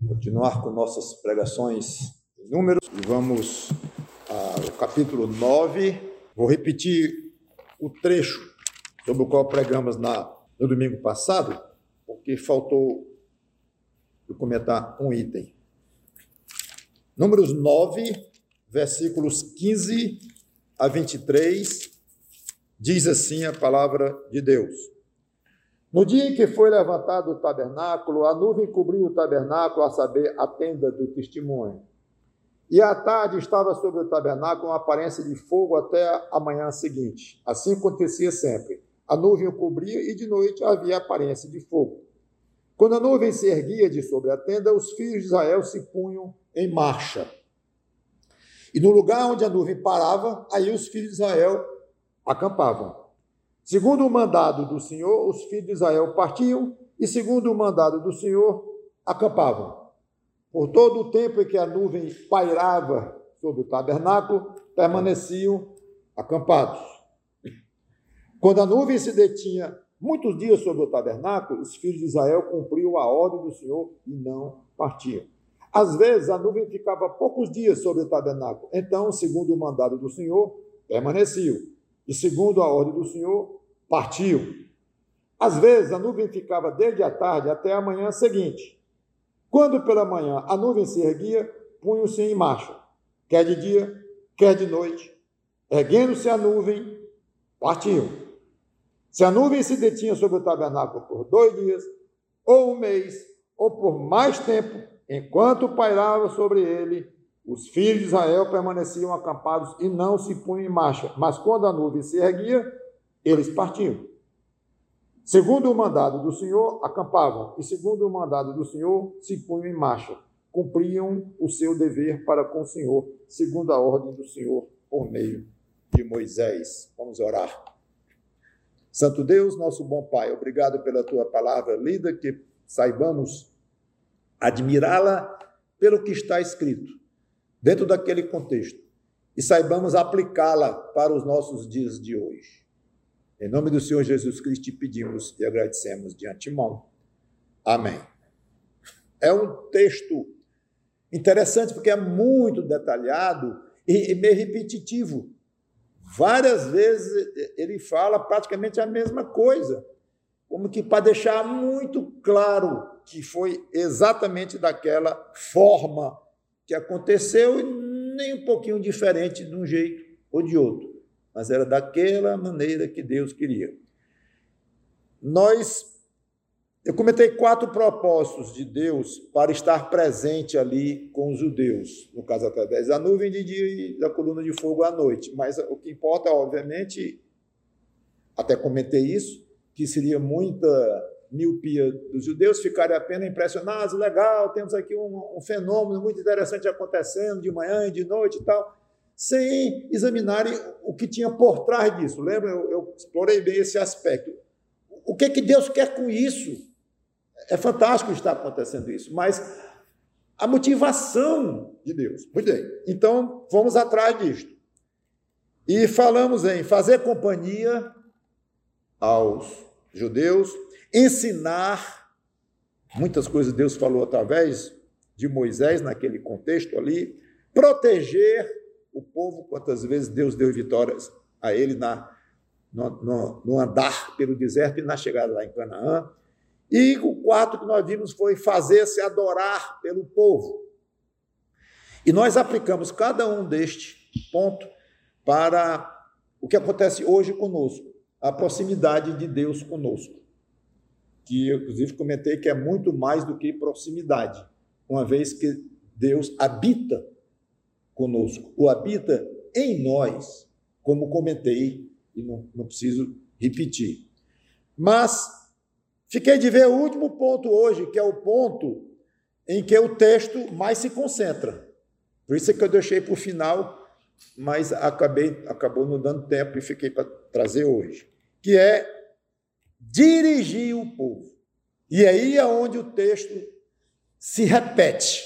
Continuar com nossas pregações em números e vamos ao capítulo 9. Vou repetir o trecho sobre o qual pregamos no domingo passado, porque faltou eu comentar um item. Números 9, versículos 15 a 23, diz assim a palavra de Deus. No dia em que foi levantado o tabernáculo, a nuvem cobriu o tabernáculo, a saber, a tenda do testemunho. E à tarde estava sobre o tabernáculo uma aparência de fogo até a manhã seguinte. Assim acontecia sempre. A nuvem o cobria e de noite havia aparência de fogo. Quando a nuvem se erguia de sobre a tenda, os filhos de Israel se punham em marcha. E no lugar onde a nuvem parava, aí os filhos de Israel acampavam. Segundo o mandado do Senhor, os filhos de Israel partiam e, segundo o mandado do Senhor, acampavam. Por todo o tempo em que a nuvem pairava sobre o tabernáculo, permaneciam acampados. Quando a nuvem se detinha muitos dias sobre o tabernáculo, os filhos de Israel cumpriam a ordem do Senhor e não partiam. Às vezes, a nuvem ficava poucos dias sobre o tabernáculo. Então, segundo o mandado do Senhor, permaneciam. E, segundo a ordem do Senhor, partiu. Às vezes, a nuvem ficava desde a tarde até a manhã seguinte. Quando pela manhã a nuvem se erguia, punham-se em marcha, quer de dia, quer de noite. Erguendo-se a nuvem, partiam. Se a nuvem se detinha sobre o tabernáculo por 2 dias, ou 1 mês, ou por mais tempo, enquanto pairava sobre ele, os filhos de Israel permaneciam acampados e não se punham em marcha. Mas quando a nuvem se erguia, eles partiam. Segundo o mandado do Senhor, acampavam. E segundo o mandado do Senhor, se punham em marcha. Cumpriam o seu dever para com o Senhor, segundo a ordem do Senhor, por meio de Moisés. Vamos orar. Santo Deus, nosso bom Pai, obrigado pela tua palavra lida, que saibamos admirá-la pelo que está escrito, dentro daquele contexto, e saibamos aplicá-la para os nossos dias de hoje. Em nome do Senhor Jesus Cristo, te pedimos e agradecemos de antemão. Amém. É um texto interessante, porque é muito detalhado e meio repetitivo. Várias vezes ele fala praticamente a mesma coisa, como que para deixar muito claro que foi exatamente daquela forma que aconteceu, e nem um pouquinho diferente de um jeito ou de outro, mas era daquela maneira que Deus queria. Eu comentei 4 propósitos de Deus para estar presente ali com os judeus, no caso através da nuvem de dia e da coluna de fogo à noite, mas o que importa, obviamente, até comentei isso, que seria muita miopia dos judeus ficarem apenas impressionados, legal, temos aqui um fenômeno muito interessante acontecendo de manhã e de noite e tal, sem examinarem o que tinha por trás disso. Lembra? Eu explorei bem esse aspecto. O que Deus quer com isso? É fantástico estar acontecendo isso, mas a motivação de Deus. Muito bem, então vamos atrás disto. E falamos em fazer companhia aos judeus, ensinar, muitas coisas Deus falou através de Moisés naquele contexto ali, proteger o povo, quantas vezes Deus deu vitórias a ele no andar pelo deserto e na chegada lá em Canaã. E o 4 que nós vimos foi fazer-se adorar pelo povo. E nós aplicamos cada um deste ponto para o que acontece hoje conosco, a proximidade de Deus conosco, que eu, inclusive, comentei que é muito mais do que proximidade, uma vez que Deus habita conosco, ou habita em nós, como comentei, e não preciso repetir. Mas fiquei de ver o último ponto hoje, que é o ponto em que o texto mais se concentra. Por isso é que eu deixei para o final, mas acabou não dando tempo e fiquei para trazer hoje, que é dirigir o povo. E aí é onde o texto se repete,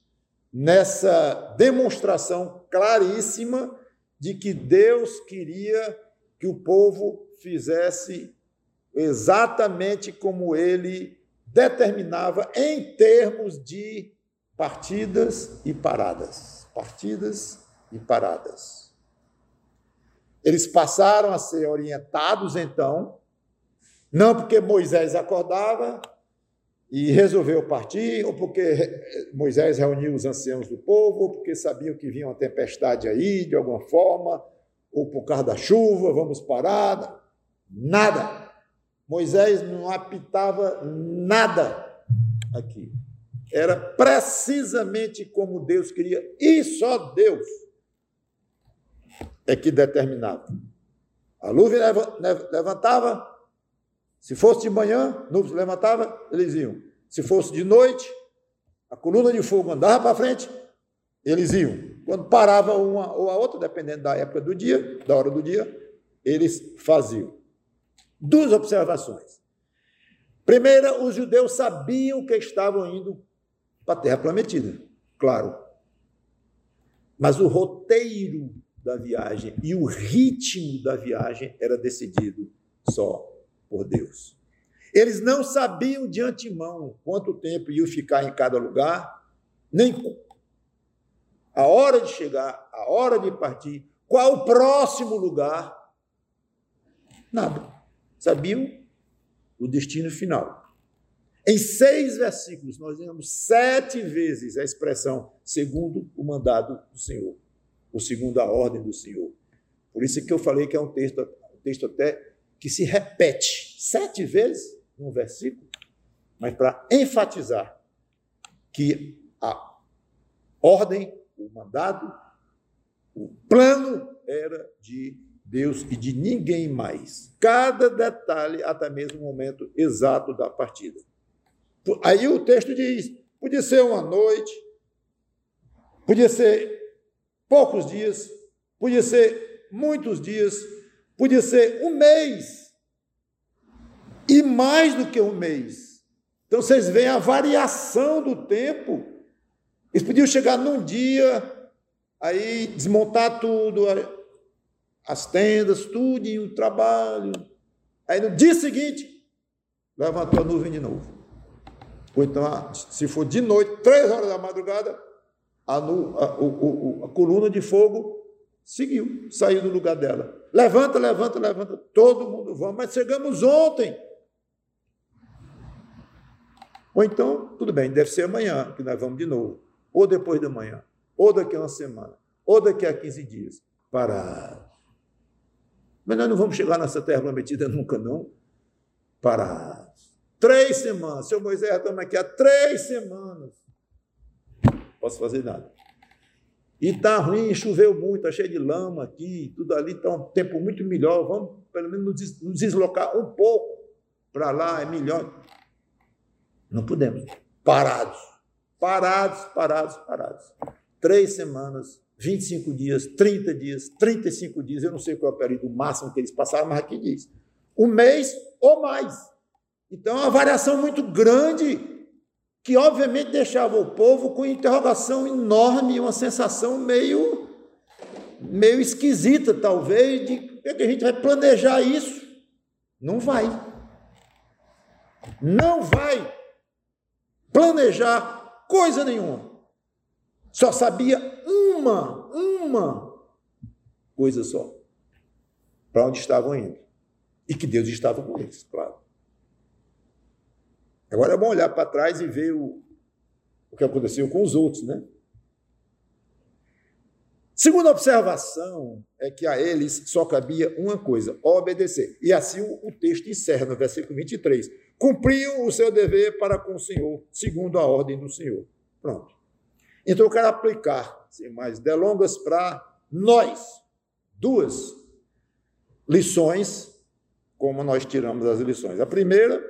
nessa demonstração claríssima de que Deus queria que o povo fizesse exatamente como ele determinava em termos de partidas e paradas. Partidas e paradas. Eles passaram a ser orientados, então, não porque Moisés acordava e resolveu partir, ou porque Moisés reuniu os anciãos do povo, ou porque sabiam que vinha uma tempestade aí, de alguma forma, ou por causa da chuva, vamos parar. Nada. Moisés não apitava nada aqui. Era precisamente como Deus queria, e só Deus é que determinava. A nuvem levantava, se fosse de manhã, a nuvem se levantava, eles iam. Se fosse de noite, a coluna de fogo andava para frente, eles iam. Quando parava uma ou a outra, dependendo da época do dia, da hora do dia, eles faziam. Duas observações. Primeira, os judeus sabiam que estavam indo para a Terra Prometida, claro. Mas o roteiro da viagem e o ritmo da viagem era decidido só por Deus. Eles não sabiam de antemão quanto tempo iam ficar em cada lugar, nem a hora de chegar, a hora de partir, qual o próximo lugar. Nada. Sabiam o destino final. Em 6 versículos, nós vemos 7 vezes a expressão segundo o mandado do Senhor, ou segundo a ordem do Senhor. Por isso que eu falei que é um texto até que se repete 7 vezes num versículo, mas para enfatizar que a ordem, o mandado, o plano era de Deus e de ninguém mais. Cada detalhe, até mesmo o momento exato da partida. Aí o texto diz, podia ser uma noite, podia ser poucos dias, podia ser muitos dias, podia ser um mês, e mais do que um mês. Então, vocês veem a variação do tempo. Eles podiam chegar num dia, aí desmontar tudo, as tendas, tudo, e o trabalho. Aí, no dia seguinte, levantou a nuvem de novo. Ou então, se for de noite, 3 horas da madrugada, a coluna de fogo seguiu, saiu do lugar dela. Levanta, levanta, levanta, todo mundo vamos, mas chegamos ontem. Ou então, tudo bem, deve ser amanhã que nós vamos de novo, ou depois da manhã, ou daqui a uma semana, ou daqui a 15 dias. Parado. Mas nós não vamos chegar nessa terra prometida nunca, não. Parado. 3 semanas. Seu Moisés, estamos aqui há 3 semanas. Não posso fazer nada. E está ruim, choveu muito, está cheio de lama aqui, tudo ali está um tempo muito melhor. Vamos, pelo menos, nos deslocar um pouco para lá, é melhor. Não podemos. Parados. Parados, parados, parados. 3 semanas, 25 dias, 30 dias, 35 dias, eu não sei qual é o período máximo que eles passaram, mas aqui diz. 1 mês ou mais. Então, é uma variação muito grande que, obviamente, deixava o povo com interrogação enorme, uma sensação meio esquisita, talvez, de que a gente vai planejar isso. Não vai. Não vai planejar coisa nenhuma. Só sabia uma coisa só. Para onde estavam indo. E que Deus estava com eles, claro. Agora é bom olhar para trás e ver o que aconteceu com os outros, né? Segunda observação é que a eles só cabia uma coisa, obedecer. E assim o texto encerra no versículo 23. Cumpriam o seu dever para com o Senhor, segundo a ordem do Senhor. Pronto. Então eu quero aplicar, sem mais delongas, para nós 2 lições, como nós tiramos as lições. A primeira,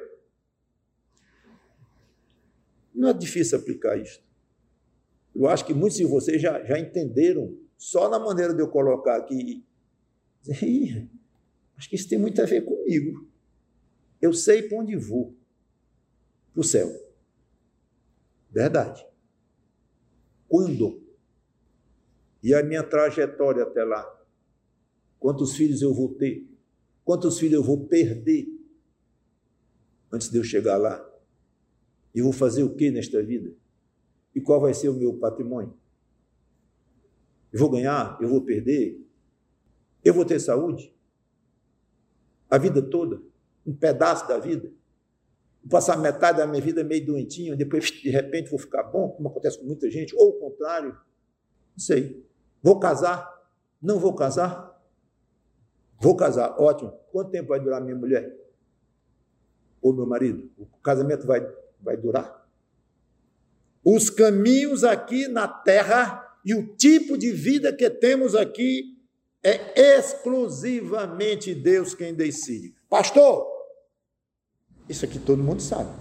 não é difícil aplicar isso. Eu acho que muitos de vocês já entenderam, só na maneira de eu colocar aqui. Acho que isso tem muito a ver comigo. Eu sei para onde vou. Para o céu. Verdade. Quando? E a minha trajetória até lá? Quantos filhos eu vou ter? Quantos filhos eu vou perder antes de eu chegar lá? E vou fazer o que nesta vida? E qual vai ser o meu patrimônio? Eu vou ganhar? Eu vou perder? Eu vou ter saúde? A vida toda? Um pedaço da vida? Vou passar metade da minha vida meio doentinho, depois, de repente, vou ficar bom, como acontece com muita gente, ou o contrário? Não sei. Vou casar? Não vou casar? Vou casar, ótimo. Quanto tempo vai durar minha mulher? Ou meu marido? O casamento vai durar? Os caminhos aqui na terra e o tipo de vida que temos aqui é exclusivamente Deus quem decide. Pastor, isso aqui todo mundo sabe.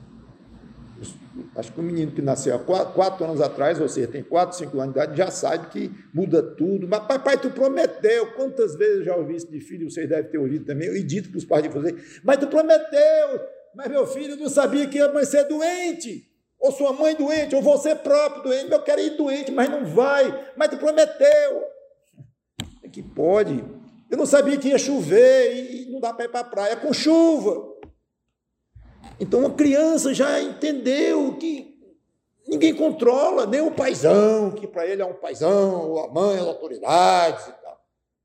Acho que o menino que nasceu há 4 anos atrás, ou seja, tem 4, 5 anos de idade, já sabe que muda tudo. Mas, papai, tu prometeu. Quantas vezes eu já ouvi isso de filho, vocês devem ter ouvido também, e dito para os pais de vocês, mas tu prometeu, mas meu filho não sabia que ia ser doente, ou sua mãe doente, ou você próprio doente, eu quero ir doente, mas não vai, mas tu prometeu. É que pode. Eu não sabia que ia chover e não dá para ir para a praia com chuva. Então, uma criança já entendeu que ninguém controla, nem o paizão, que para ele é um paizão, ou a mãe, as autoridades e tal.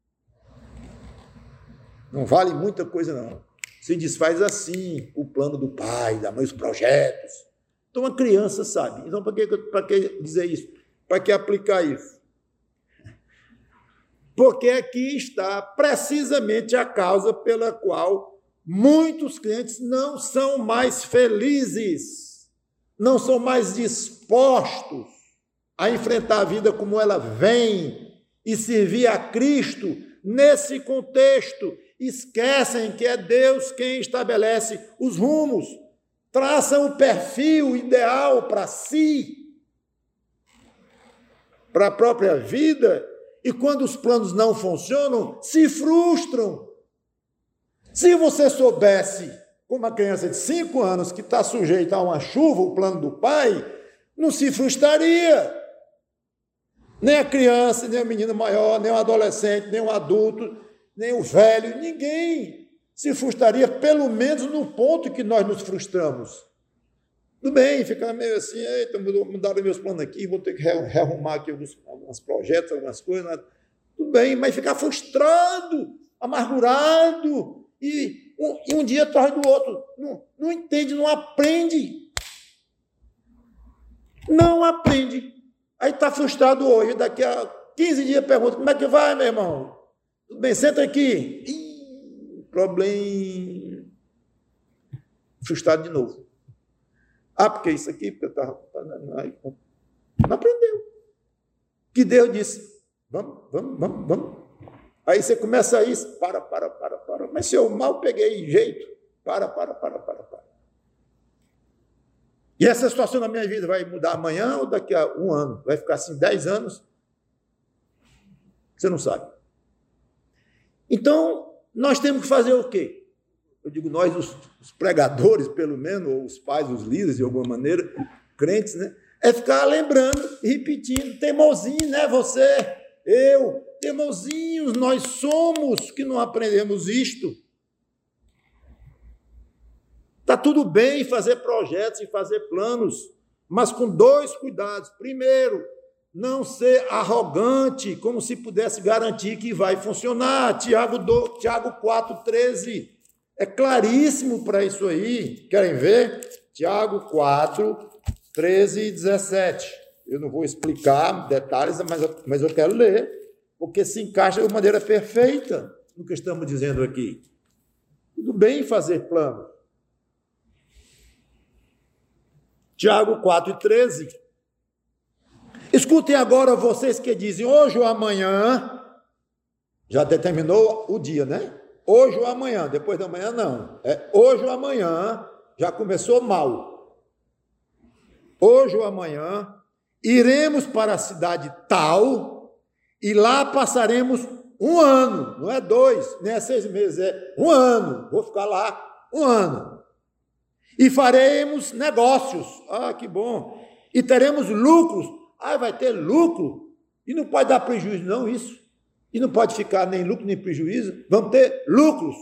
Não vale muita coisa, não. Se desfaz assim o plano do pai, da mãe, os projetos. Então, uma criança sabe. Então, para que dizer isso? Para que aplicar isso? Porque aqui está precisamente a causa pela qual muitos crentes não são mais felizes, não são mais dispostos a enfrentar a vida como ela vem e servir a Cristo nesse contexto. Esquecem que é Deus quem estabelece os rumos, traçam o perfil ideal para si, para a própria vida, e quando os planos não funcionam, se frustram. Se você soubesse, como uma criança de 5 anos que está sujeita a uma chuva, o plano do pai, não se frustraria. Nem a criança, nem o menino maior, nem o adolescente, nem o adulto, nem o velho, ninguém se frustraria, pelo menos no ponto que nós nos frustramos. Tudo bem, ficar meio assim, eita, mudaram meus planos aqui, vou ter que rearrumar aqui alguns projetos, algumas coisas. Tudo bem, mas ficar frustrado, amargurado, e um dia atrás do outro. Não entende, não aprende. Não aprende. Aí está frustrado hoje, daqui a 15 dias pergunta, como é que vai, meu irmão? Tudo bem, senta aqui. Problema. Frustrado de novo. Porque isso aqui, porque eu estava... Não aprendeu. Que Deus disse, vamos. Aí você começa a isso, para. Mas se eu mal peguei jeito, para. E essa situação na minha vida vai mudar amanhã ou daqui a 1 ano? Vai ficar assim 10 anos? Você não sabe. Então, nós temos que fazer o quê? Eu digo nós, os pregadores, pelo menos, ou os pais, os líderes, de alguma maneira, crentes, né? É ficar lembrando, repetindo, teimosinho, né? Você, eu, teimosinhos, nós somos que não aprendemos isto. Está tudo bem fazer projetos e fazer planos, mas com 2 cuidados. Primeiro, não ser arrogante, como se pudesse garantir que vai funcionar. Tiago 4,13 é claríssimo para isso aí. Querem ver? Tiago 4, 13 e 17. Eu não vou explicar detalhes, mas eu quero ler, porque se encaixa de maneira perfeita no que estamos dizendo aqui. Tudo bem fazer plano. Tiago 4 e 13. Escutem agora vocês que dizem hoje ou amanhã, já determinou o dia, né? Hoje ou amanhã, depois da manhã não. É hoje ou amanhã, já começou mal. Hoje ou amanhã, iremos para a cidade tal e lá passaremos 1 ano, não é 2, nem é 6 meses, é 1 ano. Vou ficar lá 1 ano. E faremos negócios. Que bom. E teremos lucros. Vai ter lucro. E não pode dar prejuízo, não, isso. E não pode ficar nem lucro, nem prejuízo. Vamos ter lucros.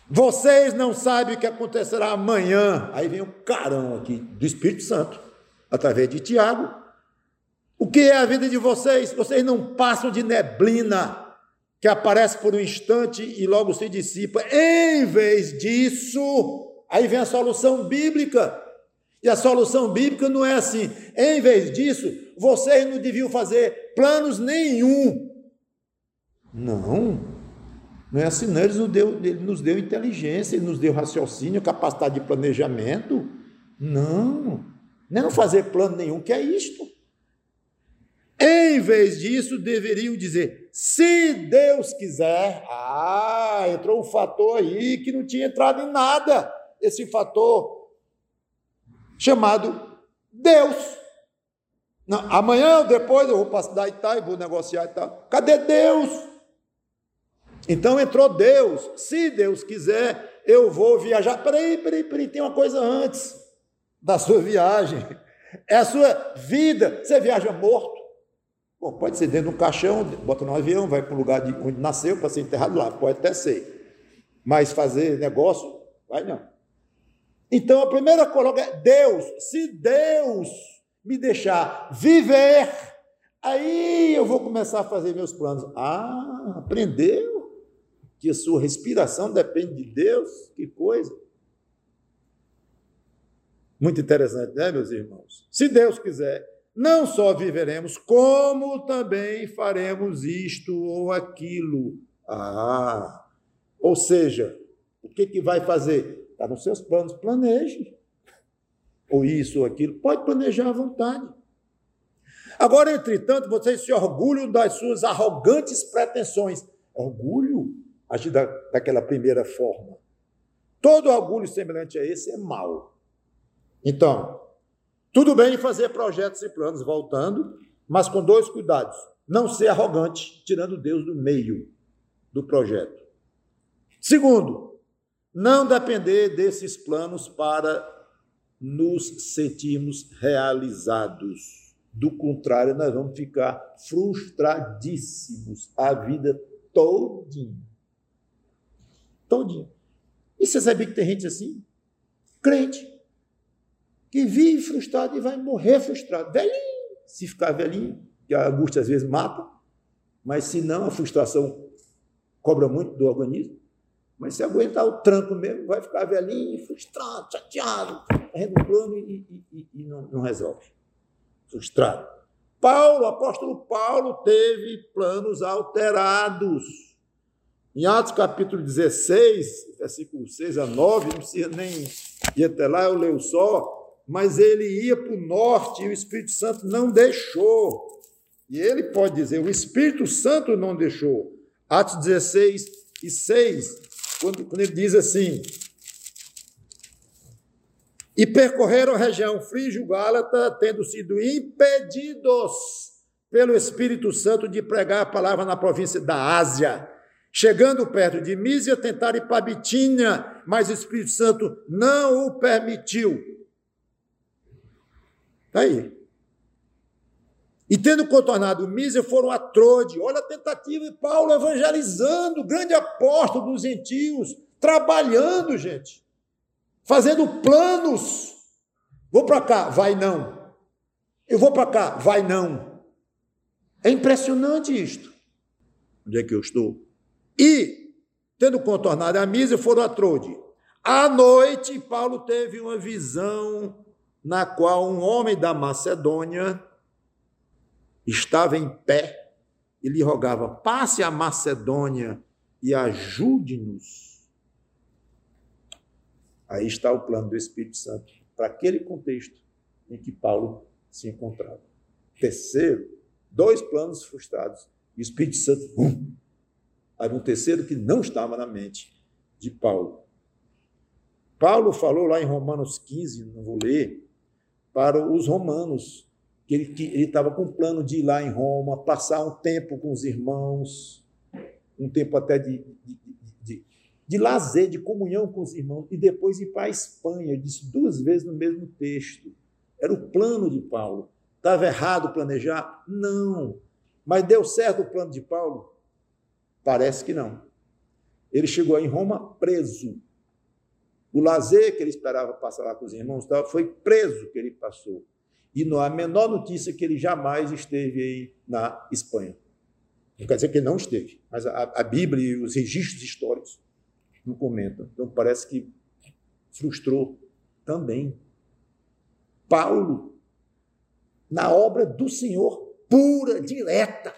Vocês não sabem o que acontecerá amanhã. Aí vem o carão aqui do Espírito Santo. através de Tiago. O que é a vida de vocês? Vocês não passam de neblina que aparece por um instante e logo se dissipa. Em vez disso, aí vem a solução bíblica. E a solução bíblica não é assim. Em vez disso, vocês não deviam fazer planos nenhum. Não é assim, não. Ele nos deu inteligência, ele nos deu raciocínio, capacidade de planejamento. Não é não fazer plano nenhum, que é isto. Em vez disso, deveriam dizer, se Deus quiser. Entrou um fator aí que não tinha entrado em nada. Esse fator chamado Deus. Não, amanhã ou depois eu vou para a cidade e tal, e vou negociar e tal. Cadê Deus? Então entrou Deus. Se Deus quiser, eu vou viajar. Peraí, tem uma coisa antes da sua viagem. É a sua vida. Você viaja morto. Bom, pode ser dentro de um caixão, bota no avião, vai para o lugar de onde nasceu para ser enterrado lá. Pode até ser. Mas fazer negócio, vai não. Então a primeira coloca é Deus. Se Deus me deixar viver, aí eu vou começar a fazer meus planos. Aprendeu que a sua respiração depende de Deus? Que coisa! Muito interessante, né, meus irmãos? Se Deus quiser, não só viveremos, como também faremos isto ou aquilo. Ou seja, o que vai fazer? Está nos seus planos, planeje. Ou isso ou aquilo, pode planejar à vontade. Agora, entretanto, vocês se orgulham das suas arrogantes pretensões. Orgulho? Agir daquela primeira forma. Todo orgulho semelhante a esse é mau. Então, tudo bem fazer projetos e planos, voltando, mas com dois cuidados. Não ser arrogante, tirando Deus do meio do projeto. Segundo, não depender desses planos para nos sentirmos realizados. Do contrário, nós vamos ficar frustradíssimos a vida todinha. E você sabia que tem gente assim? Crente, que vive frustrado e vai morrer frustrado. Velhinho, se ficar velhinho, que a angústia às vezes mata, mas se não, a frustração cobra muito do organismo. Mas se aguentar o tranco mesmo, vai ficar velhinho, frustrado, chateado, fazendo um plano e não resolve. Frustrado. O apóstolo Paulo teve planos alterados. Em Atos capítulo 16, versículo 6 a 9, não precisa nem ir até lá, eu leio só, mas ele ia para o norte e o Espírito Santo não deixou. E ele pode dizer, o Espírito Santo não deixou. Atos 16 e 6, quando ele diz assim, e percorreram a região frígio-gálata, tendo sido impedidos pelo Espírito Santo de pregar a palavra na província da Ásia. Chegando perto de Mísia, tentaram ir para Bitínia, mas o Espírito Santo não o permitiu. Está aí. E tendo contornado Mísia, foram a Trode. Olha a tentativa de Paulo evangelizando, grande apóstolo dos gentios, trabalhando, gente, fazendo planos. Vou para cá, vai não. Eu vou para cá, vai não. É impressionante isto. Onde é que eu estou? E, tendo contornado a Mísia, foram a Trode. À noite, Paulo teve uma visão na qual um homem da Macedônia estava em pé e lhe rogava, passe a Macedônia e ajude-nos. Aí está o plano do Espírito Santo, para aquele contexto em que Paulo se encontrava. Terceiro, 2 planos frustrados, e o Espírito Santo, Aí um terceiro que não estava na mente de Paulo. Paulo falou lá em Romanos 15, não vou ler, para os romanos, que ele estava com o plano de ir lá em Roma, passar um tempo com os irmãos, um tempo até de lazer, de comunhão com os irmãos, e depois ir para a Espanha. Ele disse 2 vezes no mesmo texto. Era o plano de Paulo. Estava errado planejar? Não. Mas deu certo o plano de Paulo? Parece que não. Ele chegou em Roma preso. O lazer que ele esperava passar lá com os irmãos foi preso que ele passou. E não há a menor notícia que ele jamais esteve aí na Espanha. Não quer dizer que ele não esteve, mas a Bíblia e os registros históricos não comentam. Então, parece que frustrou também. Paulo, na obra do Senhor, pura, direta.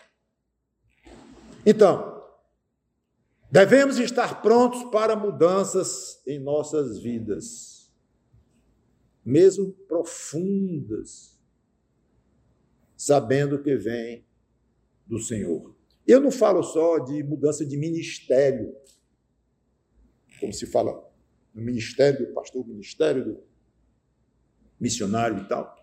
Então, devemos estar prontos para mudanças em nossas vidas, mesmo profundas, sabendo que vem do Senhor. Eu não falo só de mudança de ministério, como se fala no ministério do pastor, ministério do missionário e tal.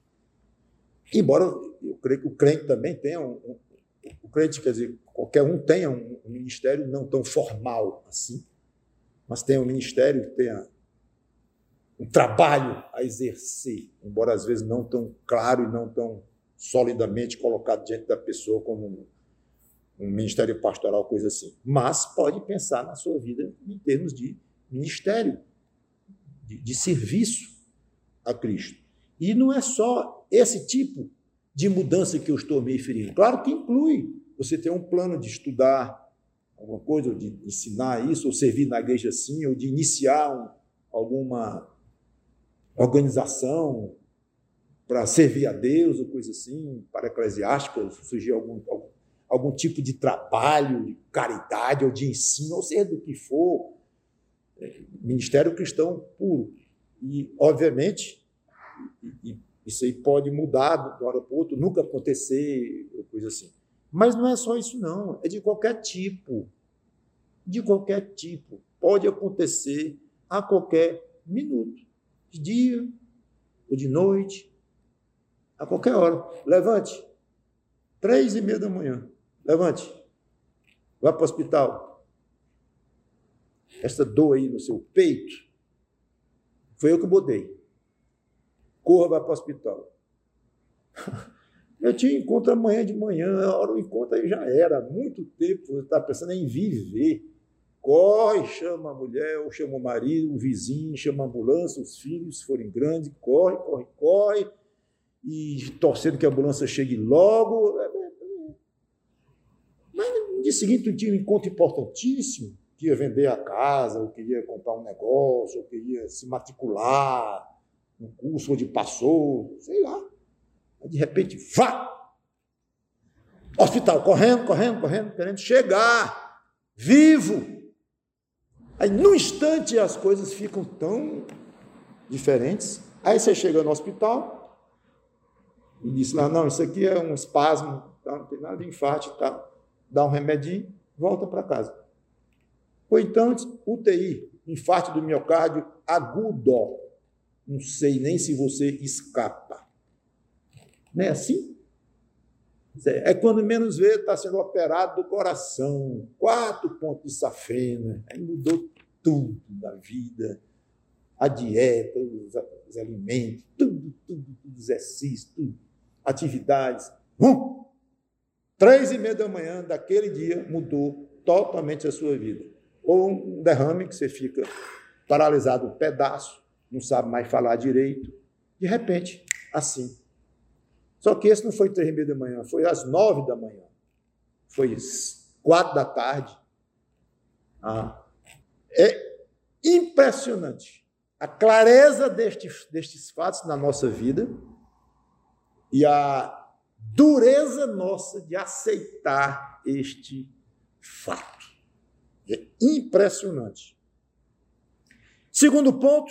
Embora eu creio que o crente também tenha o crente, quer dizer, qualquer um tenha um ministério não tão formal assim, mas tenha um ministério, tenha um trabalho a exercer, embora às vezes não tão claro e não tão solidamente colocado diante da pessoa como um ministério pastoral, coisa assim. Mas pode pensar na sua vida em termos de ministério, de serviço a Cristo. E não é só esse tipo de mudança que eu estou me referindo. Claro que inclui você ter um plano de estudar alguma coisa, ou de ensinar isso, ou servir na igreja assim, ou de iniciar alguma organização para servir a Deus, ou coisa assim, para eclesiástica, surgir algum tipo de trabalho, de caridade, ou de ensino, ou seja, do que for, ministério cristão puro. E, obviamente, isso aí pode mudar de uma hora para outra, nunca acontecer, coisa assim. Mas não é só isso, não. É de qualquer tipo. De qualquer tipo. Pode acontecer a qualquer minuto. De dia ou de noite. A qualquer hora. Levante. 3:30 da manhã. Levante. Vá para o hospital. Essa dor aí no seu peito, foi eu que botei. Corra, vá para o hospital. Eu tinha encontro amanhã de manhã, a hora do encontro aí já era, há muito tempo, eu estava pensando em viver. Corre, chama a mulher, ou chama o marido, o vizinho, chama a ambulância, os filhos, se forem grandes, corre, corre, corre, e torcendo que a ambulância chegue logo. Mas no dia seguinte eu tinha um encontro importantíssimo, que ia vender a casa, ou queria comprar um negócio, ou queria se matricular no curso onde passou, sei lá. Aí, de repente, vá! Hospital, correndo, querendo chegar, vivo. Aí, num instante, as coisas ficam tão diferentes. Aí você chega no hospital e diz lá, não, isso aqui é um espasmo, tá? Não tem nada de infarto, tá? Dá um remedinho, volta para casa. Ou então, UTI, infarto do miocárdio agudo. Não sei nem se você escapa. Não é assim? É quando menos vê, está sendo operado do coração, 4 pontos de safena, aí mudou tudo da vida, a dieta, os alimentos, tudo, exercício, tudo, atividades. 3:30 da manhã daquele dia mudou totalmente a sua vida. Ou um derrame que você fica paralisado um pedaço, não sabe mais falar direito, de repente, assim. Só que esse não foi 3:30 da manhã, foi às 9 da manhã. Foi 4 da tarde. É impressionante a clareza destes fatos na nossa vida e a dureza nossa de aceitar este fato. É impressionante. Segundo ponto,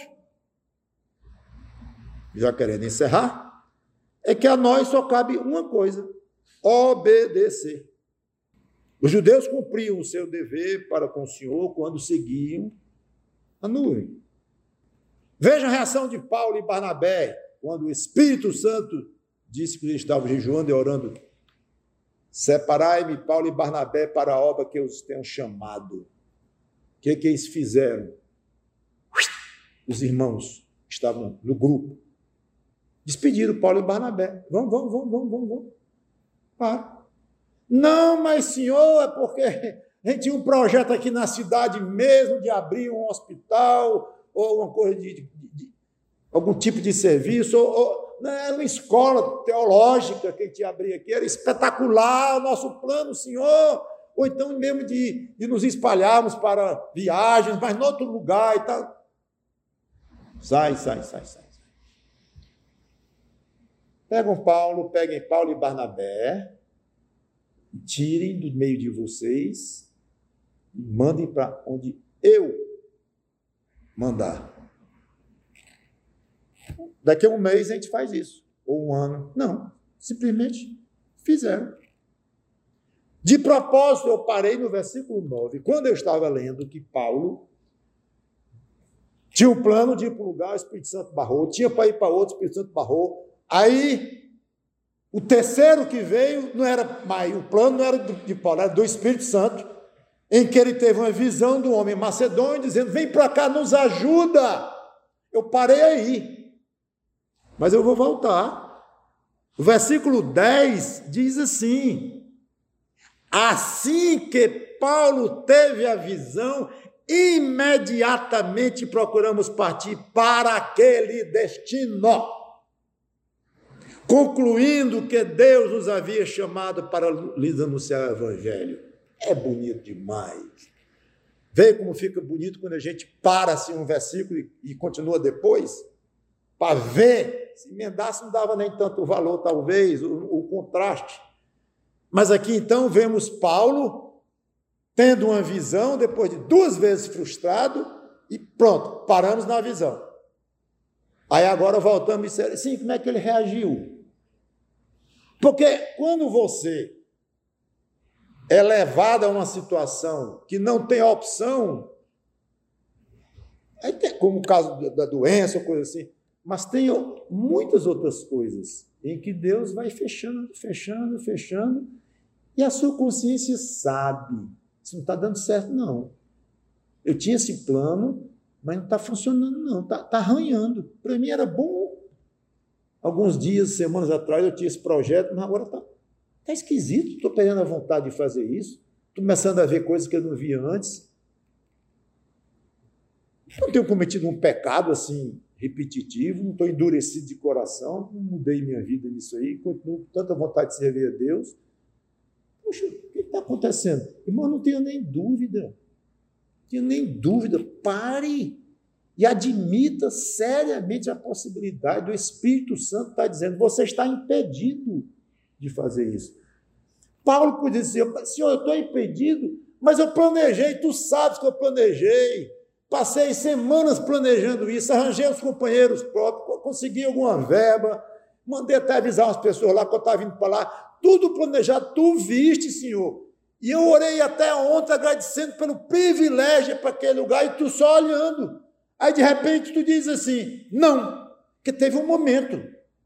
já querendo encerrar, é que a nós só cabe uma coisa: obedecer. Os judeus cumpriam o seu dever para com o Senhor quando seguiam a nuvem. Veja a reação de Paulo e Barnabé quando o Espírito Santo disse que eles estavam jejuando e orando. Separai-me, Paulo e Barnabé, para a obra que eu os tenho chamado. O que eles fizeram? Os irmãos que estavam no grupo despediram Paulo e Barnabé. Vamos. Para. Não, mas senhor, é porque a gente tinha um projeto aqui na cidade mesmo de abrir um hospital ou uma coisa de algum tipo de serviço. era uma escola teológica que a gente abria aqui, era espetacular o nosso plano, Senhor. Ou então mesmo de nos espalharmos para viagens, mas em outro lugar e tal. Sai. Peguem Paulo e Barnabé, tirem do meio de vocês e mandem para onde eu mandar. Daqui a um mês a gente faz isso, ou um ano. Não, simplesmente fizeram. De propósito, eu parei no versículo 9, quando eu estava lendo que Paulo tinha um plano de ir para um lugar, o Espírito Santo barrou, tinha para ir para outro, o Espírito Santo barrou. Aí, o terceiro que veio, não era mais, o plano não era de Paulo, era do Espírito Santo, em que ele teve uma visão do homem macedônio, dizendo, vem para cá, nos ajuda. Eu parei aí, mas eu vou voltar. O versículo 10 diz assim, assim que Paulo teve a visão, imediatamente procuramos partir para aquele destino, concluindo que Deus nos havia chamado para lhes anunciar o Evangelho. É bonito demais. Vê como fica bonito quando a gente para assim um versículo e continua depois, para ver. Se emendasse não dava nem tanto valor, talvez, o contraste. Mas aqui, então, vemos Paulo tendo uma visão, depois de 2 vezes frustrado, e pronto, paramos na visão. Aí agora voltamos e disseram, sim, como é que ele reagiu? Porque quando você é levado a uma situação que não tem opção, aí tem, como o caso da doença ou coisa assim, mas tem muitas outras coisas em que Deus vai fechando, e a sua consciência sabe, isso não está dando certo, não. Eu tinha esse plano, mas não está funcionando, não, está arranhando. Para mim era bom. Alguns dias, semanas atrás, eu tinha esse projeto, mas agora está esquisito, estou perdendo a vontade de fazer isso, estou começando a ver coisas que eu não via antes. Não tenho cometido um pecado assim, repetitivo, não estou endurecido de coração, não mudei minha vida nisso aí, continuo com tanta vontade de servir a Deus. Poxa, o que está acontecendo? Irmão, não tenho nem dúvida. Pare e admita seriamente a possibilidade do Espírito Santo estar dizendo, você está impedido de fazer isso. Paulo podia dizer, Senhor, eu estou impedido, mas eu planejei, tu sabes que eu planejei, passei semanas planejando isso, arranjei os companheiros próprios, consegui alguma verba, mandei até avisar umas pessoas lá que eu estava vindo para lá, tudo planejado, tu viste, Senhor. E eu orei até ontem agradecendo pelo privilégio para aquele lugar e tu só olhando. Aí, de repente, tu diz assim, não, porque teve um momento.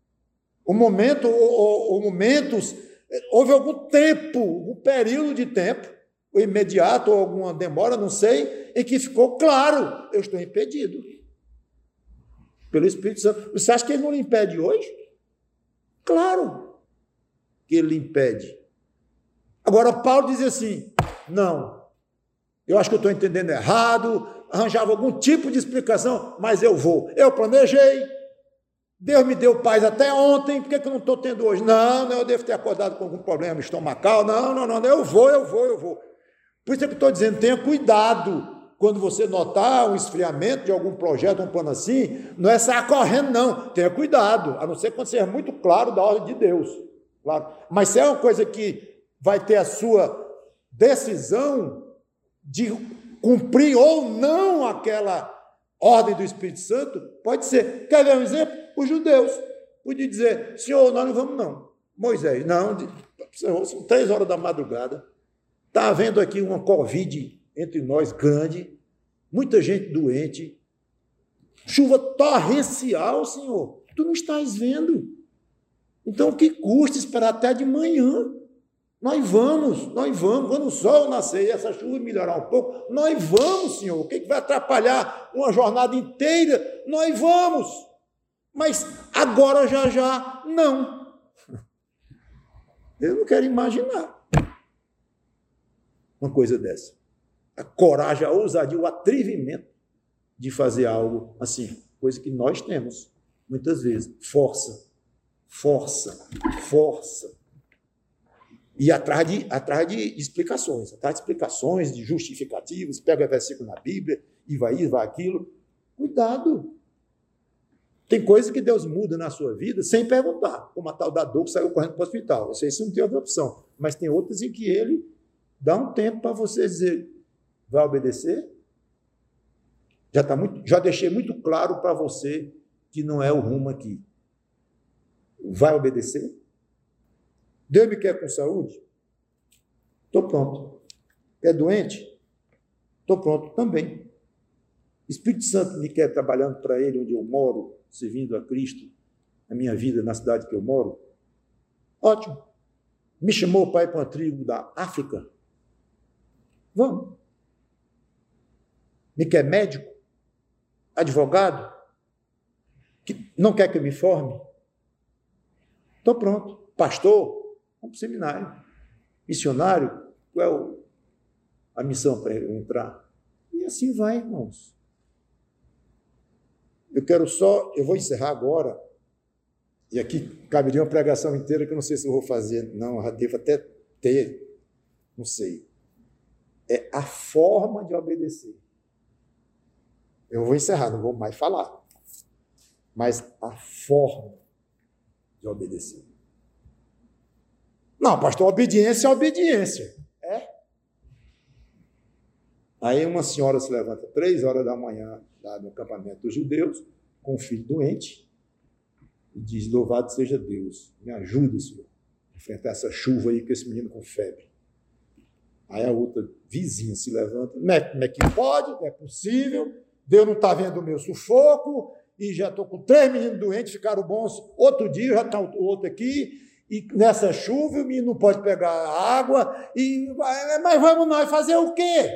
Momentos, houve algum tempo, um período de tempo, ou imediato, ou alguma demora, não sei, em que ficou claro, eu estou impedido pelo Espírito Santo. Você acha que ele não lhe impede hoje? Claro que ele lhe impede. Agora, Paulo diz assim, não, eu acho que eu estou entendendo errado, arranjava algum tipo de explicação, mas eu vou. Eu planejei, Deus me deu paz até ontem, por que eu não estou tendo hoje? Não, eu devo ter acordado com algum problema estomacal, não, eu vou. Por isso é que eu estou dizendo, tenha cuidado, quando você notar um esfriamento de algum projeto, um plano assim, não é sair correndo, não, tenha cuidado, a não ser quando seja muito claro da ordem de Deus, claro. Mas se é uma coisa que vai ter a sua decisão de cumprir ou não aquela ordem do Espírito Santo, pode ser. Quer ver um exemplo? Os judeus podiam dizer, Senhor, nós não vamos não. Moisés, não, são 3 horas da madrugada, está havendo aqui uma Covid entre nós grande, muita gente doente, chuva torrencial, Senhor, tu não estás vendo. Então, que custa esperar até de manhã? Nós vamos, quando o sol nascer e essa chuva melhorar um pouco, nós vamos, Senhor. O que vai atrapalhar uma jornada inteira? Nós vamos. Mas agora, já, não. Eu não quero imaginar uma coisa dessa. A coragem, a ousadia, o atrevimento de fazer algo assim, coisa que nós temos, muitas vezes, força Força. E atrás de explicações, de justificativos, pega o versículo na Bíblia, e vai isso, vai aquilo. Cuidado. Tem coisas que Deus muda na sua vida sem perguntar, como a tal da dor que saiu correndo para o hospital. Você não tem outra opção. Mas tem outras em que ele dá um tempo para você dizer, vai obedecer? Já deixei muito claro para você que não é o rumo aqui. Vai obedecer? Deus me quer com saúde? Estou pronto. Quer doente? Estou pronto também. Espírito Santo me quer trabalhando para Ele onde eu moro, servindo a Cristo, na minha vida, na cidade que eu moro? Ótimo. Me chamou para ir para uma tribo da África? Vamos. Me quer médico? Advogado? Que não quer que eu me forme? Estou pronto. Pastor? Vamos para o seminário. Missionário? Qual é a missão para eu entrar? E assim vai, irmãos. Eu vou encerrar agora, e aqui caberia uma pregação inteira que eu não sei se eu vou fazer, não, eu devo até ter, não sei. É a forma de obedecer. Eu vou encerrar, não vou mais falar. Mas a forma de obedecer. Não, pastor, obediência é obediência. É? Aí uma senhora se levanta 3 horas da manhã, lá no acampamento dos judeus, com um filho doente, e diz, louvado seja Deus, me ajuda, Senhor, a enfrentar essa chuva aí com esse menino com febre. Aí a outra vizinha se levanta, como é que pode? Não é possível, Deus não está vendo o meu sufoco, e já estou com 3 meninos doentes, ficaram bons, outro dia já está o outro aqui, e nessa chuva o menino não pode pegar água, mas vamos nós fazer o quê?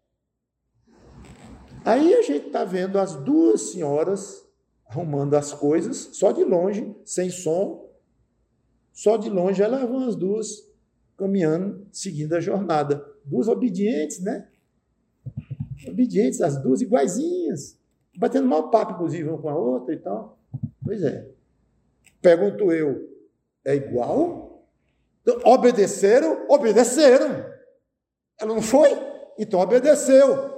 Aí a gente está vendo as 2 senhoras arrumando as coisas, só de longe, sem som, só de longe elas vão as 2 caminhando, seguindo a jornada. 2 obedientes, né? Obedientes, as 2 iguaizinhas, batendo mau papo, inclusive, uma com a outra e tal. Pois é. Pergunto eu, é igual? Então, obedeceram? Obedeceram. Ela não foi? Então obedeceu.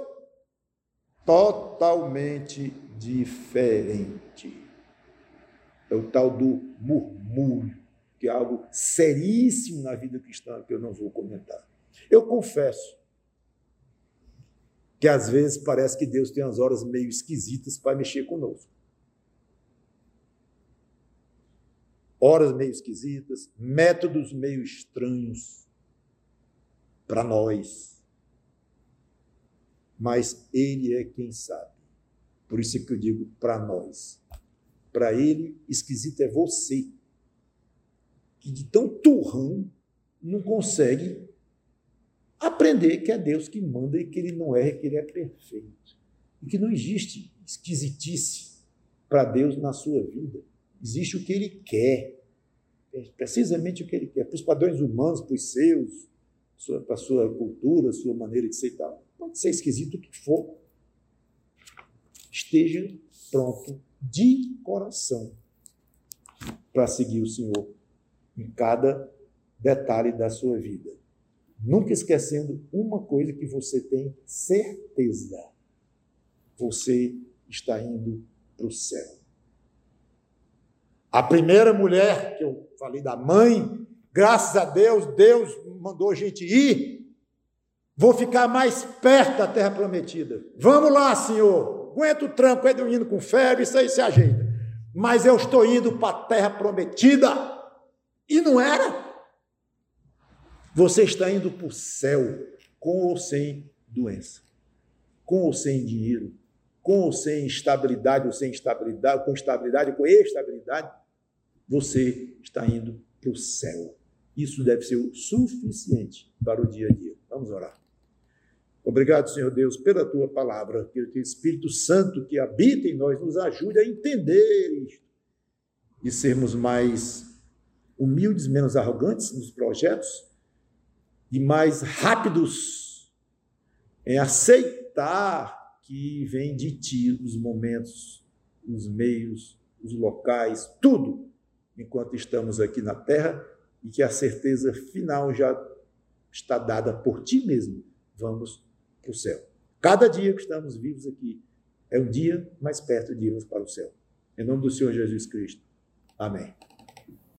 Totalmente diferente. É o tal do murmúrio, que é algo seríssimo na vida cristã, que eu não vou comentar. Eu confesso que às vezes parece que Deus tem umas horas meio esquisitas para mexer conosco. Horas meio esquisitas, métodos meio estranhos para nós. Mas Ele é quem sabe. Por isso é que eu digo para nós. Para Ele, esquisito é você, que de tão turrão não consegue aprender que é Deus que manda e que Ele não erra, que Ele é perfeito. E que não existe esquisitice para Deus na sua vida. Existe o que Ele quer. Precisamente o que Ele quer. Para os padrões humanos, para os seus, para a sua cultura, a sua maneira de ser e tal. Pode ser esquisito o que for. Esteja pronto de coração para seguir o Senhor em cada detalhe da sua vida. Nunca esquecendo uma coisa que você tem certeza. Você está indo para o céu. A primeira mulher, que eu falei da mãe, graças a Deus, Deus mandou a gente ir. Vou ficar mais perto da terra prometida. Vamos lá, Senhor. Aguenta o tranco, é do menino com febre, isso aí se ajeita. Mas eu estou indo para a terra prometida. E não era. Você está indo para o céu, com ou sem doença, com ou sem dinheiro, com ou sem estabilidade, ou sem estabilidade, com estabilidade, com estabilidade. Você está indo para o céu. Isso deve ser o suficiente para o dia a dia. Vamos orar. Obrigado, Senhor Deus, pela Tua palavra, que o Teu Espírito Santo que habita em nós nos ajude a entender isto e sermos mais humildes, menos arrogantes nos projetos e mais rápidos em aceitar que vem de Ti os momentos, os meios, os locais, tudo enquanto estamos aqui na terra e que a certeza final já está dada por ti mesmo. Vamos para o céu. Cada dia que estamos vivos aqui é um dia mais perto de irmos para o céu. Em nome do Senhor Jesus Cristo. Amém.